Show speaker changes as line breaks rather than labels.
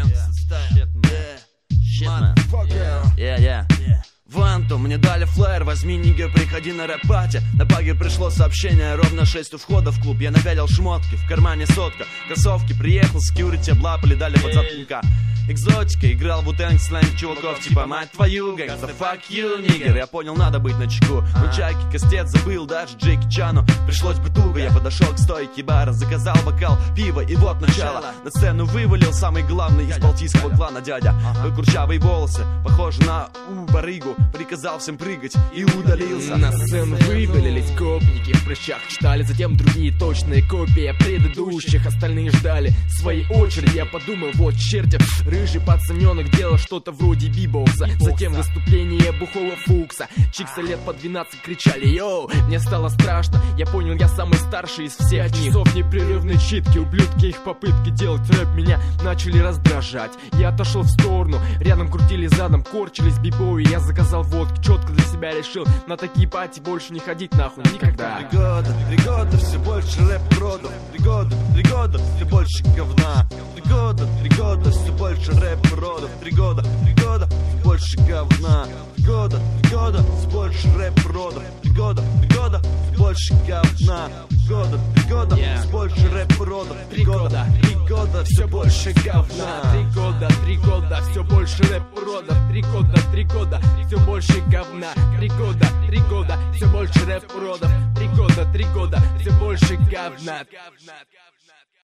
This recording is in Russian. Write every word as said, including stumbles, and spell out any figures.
Yeah, yeah. Ванту, мне дали флаер, возьми нигер, приходи на рэп-пати. На баге пришло сообщение, ровно шесть у входа в клуб. Я напялил шмотки, в кармане сотка, кроссовки, приехал, секьюрити облапали, дали под заткника. Экзотика, играл Ву-Тэнг, сленг чуваков, типа мать твою, гангста, fuck you, нигер. Я понял, надо быть начеку. Нунчаки, кастет, забыл даже Джеки Чану. Пришлось бы туго, я подошел к стойке бара, заказал бокал пива, и вот начало. На сцену вывалил самый главный из балтийского клана дядя. Курчавые волосы, похожи на у-барыгу. Приказал всем прыгать и удалился.
На сцену вывалились гопники, в прыщах читали, затем другие точные копии предыдущих. Остальные ждали своей очереди. Я подумал, вот черти, рыжий пацаненок делал что-то вроде бибокса. Затем выступление бухого Фукса. Чикса лет по двенадцать кричали: йоу, мне стало страшно. Я понял, я самый старший из всех них. Часов непрерывной читки, ублюдки, их попытки делать рэп меня начали раздражать. Я отошел в сторону, рядом крутили задом, корчились бибои. Я заказал водки, четко для себя решил на такие пати больше не ходить нахуй никогда.
Три года, три года, все больше рэп-родов. Три года, три года, все больше говна. Три года, три года, все больше рэп-родов. Три года, три года, все больше говна. Три года, три года, все больше рэп-родов. Три года, три года, все больше говна. Три года, три года, все больше рэп-родов. Три года, три года, все больше говна.
Три года, три года, все больше рэп-родов. Три года, три года, все больше говна. Три года, три года, все больше рэп-родов. Три года, три года, все больше говна.